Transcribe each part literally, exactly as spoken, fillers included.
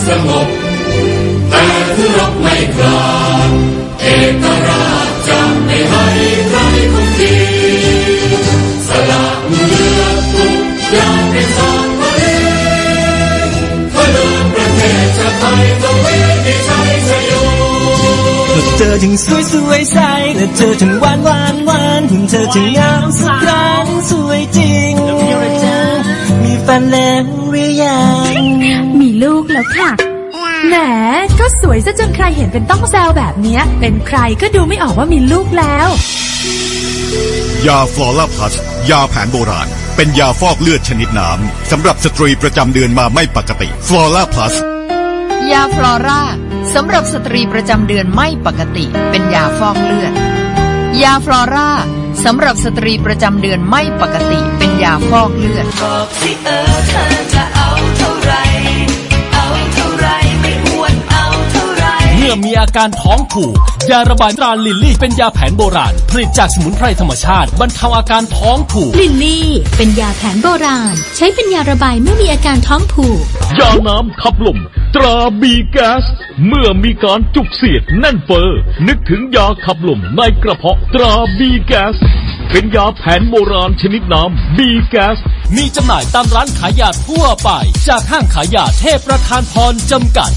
สงบแต่ผู้รบไม่กล้าเอกราชจะไม่ให้ใครคุกคีสละเลือดทุกอย่างเป็นสองบริเพื่อเดินประเทศชาติไทยต้องเวทีชัยสยบเธอจึงสวยสวยใสและเธอจึงหวานหวานหวานถึงเธอจึงงามสักครั้งสวยจริงมีแฟนแล้วหรือยังมีลูกแล้วค่ะแหมก็สวยซะจนใครเห็นเป็นต้องแซวแบบนี้เป็นใครก็ดูไม่ออกว่ามีลูกแล้วยาฟลอร่าพลัสยาแผนโบราณเป็นยาฟอกเลือดชนิดน้ำสำหรับสตรีประจำเดือนมาไม่ปกติฟลอร่าพลัสยาฟลอร่าสำหรับสตรีประจำเดือนไม่ปกติเป็นยาฟอกเลือดยาฟลอร่าสำหรับสตรีประจำเดือนไม่ปกติเป็นยาฟอกเลือดบอกสิเออเธอจะเอาเท่าไรเอาเท่าไรไม่อ้วนเอาเท่าไรเมื่อมีอาการท้องผูกยาระบายตราลิลลี่เป็นยาแผนโบราณผลิตจากสมุนไพรธรรมชาติบรรเทาอาการท้องผูกลิลลี่เป็นยาแผนโบราณใช้เป็นยาระบายเมื่อมีอาการท้องผูกยาน้ำขับลมตราบีแก๊สเมื่อมีการจุกเสียดแน่นเฟ้อนึกถึงยาขับลมในกระเพาะตราบีแก๊สเป็นยาแผนโบราณชนิดน้ำบีแก๊สมีจำหน่ายตามร้านขายยาทั่วไปจากห้างขายยาเทพประธานพรจำกัด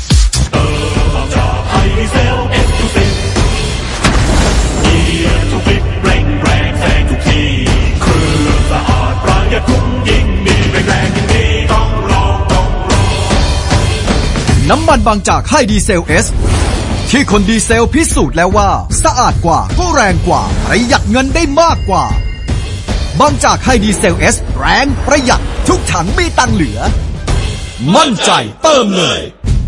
น้ำมันบางจากให้ดีเซลเอสที่คนดีเซลพิสูจน์แล้วว่าสะอาดกว่าก็แรงกว่าประหยัดเงินได้มากกว่าบางจากให้ดีเซลเอสแรงประหยัดทุกถังมีตังเหลือมั่นใจเติมเลย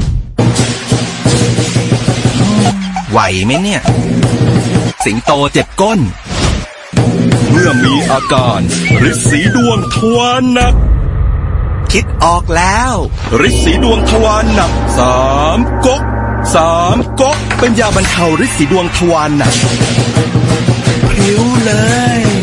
ไหวไหมเนี่ยสิงโตเจ็บก้นเมื่อมีอาการฤทธิ์สีดวงทวารหนักคิดออกแล้วฤทธิ์สีดวงทวารหนักสามก๊กสามก๊กเป็นยาบรรเทาฤทธิ์สีดวงทวารหนักพริ้วเลย